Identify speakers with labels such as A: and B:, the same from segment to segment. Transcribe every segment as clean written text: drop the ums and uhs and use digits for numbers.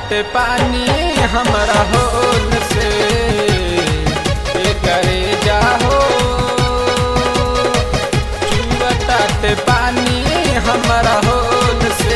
A: टाटे पानी हमरा होल से करे जाहो चुआ टाटे पानी हमरा होल से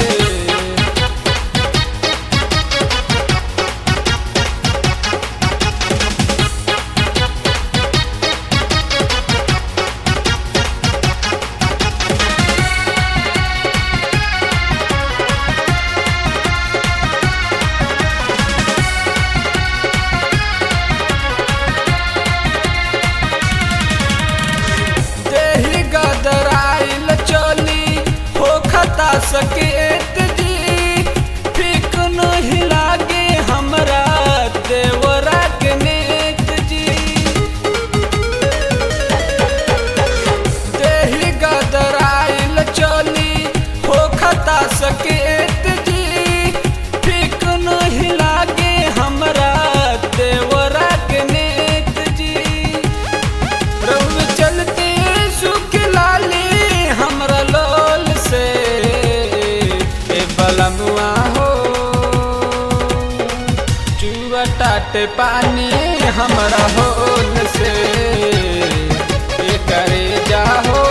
A: सकेत जी ठीक नहीं लागे हमरा देवरा के नेत जी देही गदराइल चली हो खता सकेत जी ठीक नहीं लागे हमरा देवरा के नेत जी रउल चलते सुख लाली हमरा लोल से बलमुआ हो चुआ टाटे पानी हमरा होल से करे जाहो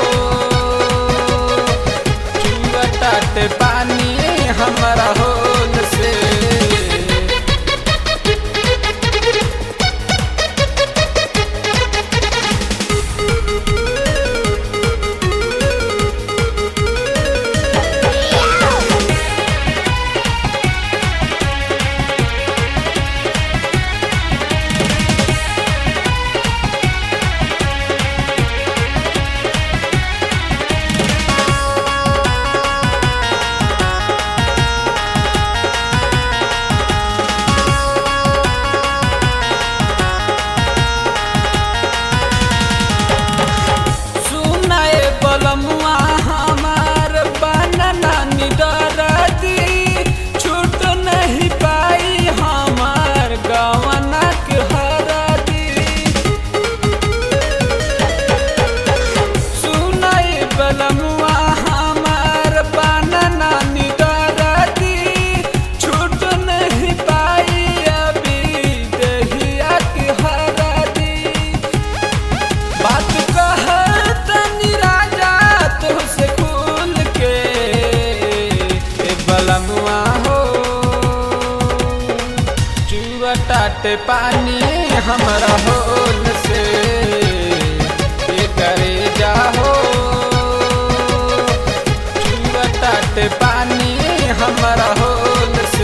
A: चुआ टाटे पानी हमरा होल से टाटे पानी हमरा होल से करे जाहो चुआ टाटे पानी हमरा होल से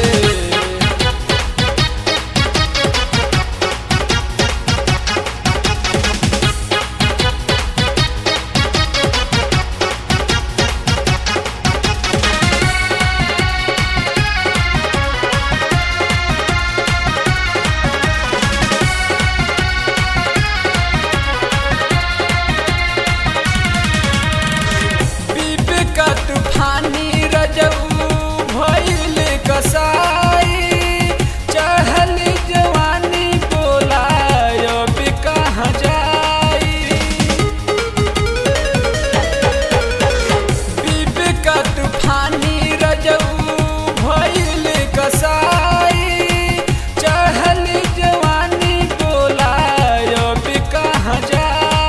A: तूफानी रजऊ भइल कसाई चहल जवानी बोलायो भी कहाँ जाई बीबी का तूफानी रजऊ भइल कसाई चहल जवानी बोलायो भी कहाँ जाई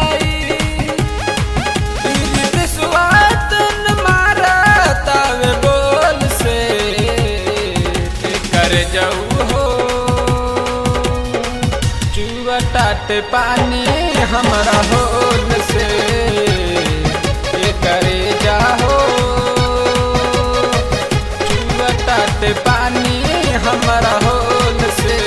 A: जाऊ हो चुआ टाटे पानी हमरा होल से करे जाहो चुआ टाटे पानी हमरा होल से